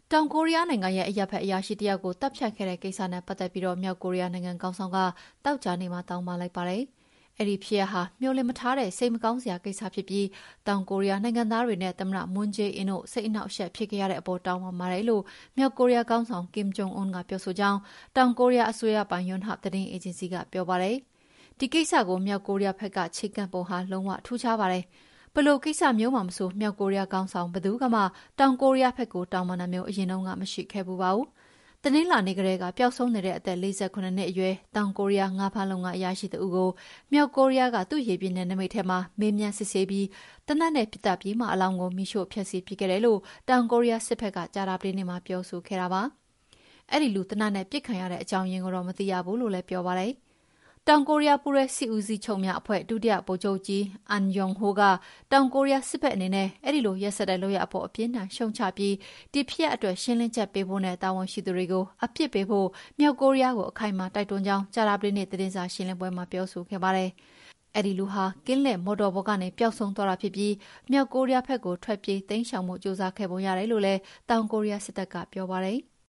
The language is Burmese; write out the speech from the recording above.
တောင်ကိုရီးယားနိုင်ငံရဲ့အရပ်ဖက်အရာရှိတယောက်ကိုတပ်ဖြတ်ခဲ့တဲ့ကိစ္စနဲ့ပတ်သက်ပြီးမြောက်ကိုရီးယားနိုင်ငံခေါင်းဆောင်ကသောကြာနေ့မှာတောင်းပန်လိုက်ပါတယ်။အဲ့ဒီဖြစ်ရပ်ဟာမျှော်လင့်မထားတဲ့စိတ်မကောင်းစရာကိစ္စဖြစ်ပြီးတောင်ကိုရီးယားနိုင်ငံသားတွေနဲ့သမ္မတမွန်းဂျေးအင်းတို့စိတ်အနှောက်အယှက်ဖြစ်ခဲ့ရတဲ့အပေါ်တောင်းပန်ပါတယ်လို့မြောက်ကိုရီးယားခေါင်းဆောင်ကင်ဂျုံအွန်းကပြောဆိုကြောင်းတောင်ကိုရီးယားအစိုးရပိုင်ယွန်ဟပ်သတင်းအေဂျင်စီကပြောပါတယ်။ဒီကိစ္စကိုမြောက်ကိုရီးယားဘက်ကခြေကပ်ပုံဟာလုံးဝထူးခြားပါတယ်။ဘလို့ကိစ္စမျိုးမှမဆိုမြောက်ကိုရီးယားခေါင်းဆောင်ဘယ်သူကမှတောင်ကိုရီးယားဘက်ကိုတောင်းပန်တာမျိုးအရင်တုန်းကမရှိခဲ့ဘူးပါဘူး။တနင်္လာနေ့ကလေးကပျောက်ဆုံးနေတဲ့အသက်48နှစ်အရွယ်တောင်ကိုရီးယားငါးဖမ်းလုပ်ငန်းအရာရှိတဦးကိုမြောက်ကိုရီးယားကသူ့ရေပြင်နယ်နိမိတ်ထဲမှာမေးမြန်းစစ်ဆေးပြီးတနက်နဲ့ပစ်တပ်ပြီးမှအလောင်းကိုမိရှို့ဖျက်ဆီးပစ်ခဲ့တယ်လို့တောင်ကိုရီးယားစစ်ဘက်ကကြာတာပတေးနေ့မှာပြောဆိုခဲ့တာပါ။အဲ့ဒီလူတနက်နဲ့ပစ်ခံရတဲ့အကြောင်းရင်းကိုတော့မသိရဘူးလို့လည်းပြောပါတယ်။တောင်ကိုရီးယားပူးရဲစစ်ဦးစီးချုပ်များအဖွဲ့ဒုတိယဗိုလ်ချုပ်ကြီးအန်ယုံဟိုကတောင်ကိုရီးယားစစ်ဘက်အနေနဲ့အဲ့ဒီလိုရက်စက်တဲ့လုပ်ရအဖို့အပြင်းထန်ရှုံချပြီးဒီဖြစ်ရပ်အတွက်ရှင်းလင်းချက်ပေးဖို့နဲ့တာဝန်ရှိသူတွေကိုအပြစ်ပေးဖို့မြောက်ကိုရီးယားကိုအခိုင်အမာတိုက်တွန်းကြောင်းကြာတာပတေးနေ့သတင်းစာရှင်းလင်းပွဲမှာပြောဆိုခဲ့ပါတယ်။အဲ့ဒီလူဟာကင်းလက်မော်တော်ဘော်ကနေပျောက်ဆုံးသွားတာဖြစ်ပြီးမြောက်ကိုရီးယားဘက်ကိုထွက်ပြေးတိမ်းရှောင်မှုကြိုးစားခဲ့ပုံရတယ်လို့လည်းတောင်ကိုရီးယားစစ်တပ်ကပြောပါတယ်။